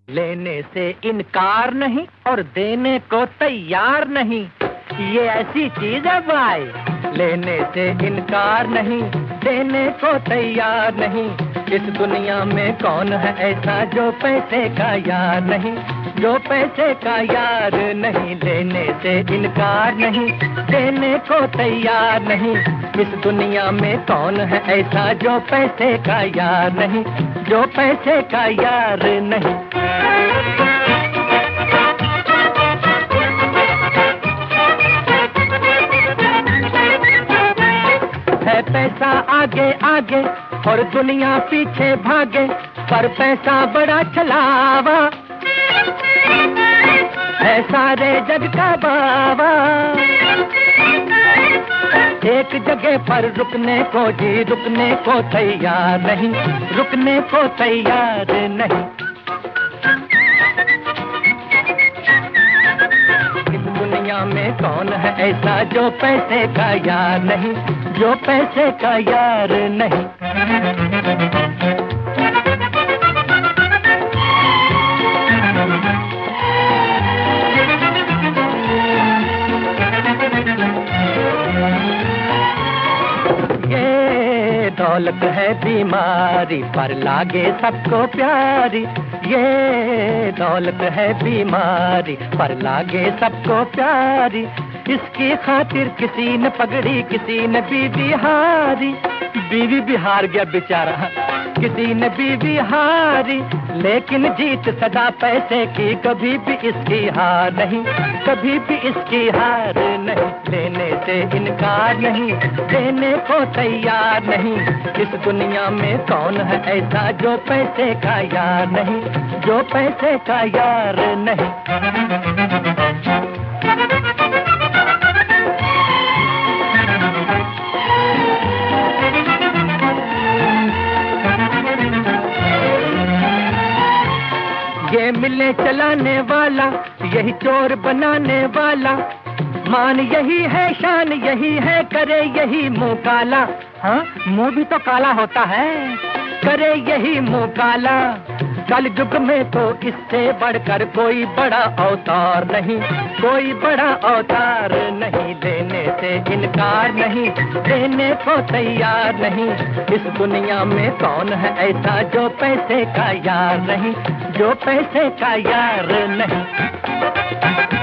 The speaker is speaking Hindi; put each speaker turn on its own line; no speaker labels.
लेने से इनकार नहीं और देने को तैयार नहीं, ये ऐसी चीज है भाई। लेने से इनकार नहीं, देने को तैयार नहीं। इस दुनिया में कौन है ऐसा जो पैसे का यार नहीं, जो पैसे का यार नहीं। लेने से इनकार नहीं, देने को तैयार नहीं। इस दुनिया में कौन है ऐसा जो पैसे का यार नहीं, जो पैसे का यार नहीं। है पैसा आगे आगे और दुनिया पीछे भागे, पर पैसा बड़ा छलावा है सारे जग का बावा। एक जगह पर रुकने को जी रुकने को तैयार नहीं, रुकने को तैयार नहीं। इस दुनिया में कौन है ऐसा जो पैसे का यार नहीं, जो पैसे का यार नहीं। ये दौलत है बीमारी पर लागे सबको प्यारी, ये दौलत है बीमारी पर लागे सबको प्यारी। इसकी खातिर किसी ने पगड़ी किसी ने बीवी हारी, बीवी भी हार गया बेचारा, किसी ने बीवी हारी। लेकिन जीत सदा पैसे की, कभी भी इसकी हार नहीं, कभी भी इसकी हार नहीं। लेने से इनकार नहीं, देने को तैयार नहीं। इस दुनिया में कौन है ऐसा जो पैसे का यार नहीं, जो पैसे का यार नहीं। ये मिले चलाने वाला, यही चोर बनाने वाला, मान यही है शान यही है, करे यही मुंह काला। हाँ, मुंह भी तो काला होता है, करे यही मुंह काला। कल युग में तो इससे बढ़कर कोई बड़ा अवतार नहीं, कोई बड़ा अवतार नहीं। लेने से इनकार नहीं, देने को तैयार नहीं। इस दुनिया में कौन है ऐसा जो पैसे का यार नहीं, जो पैसे का यार नहीं।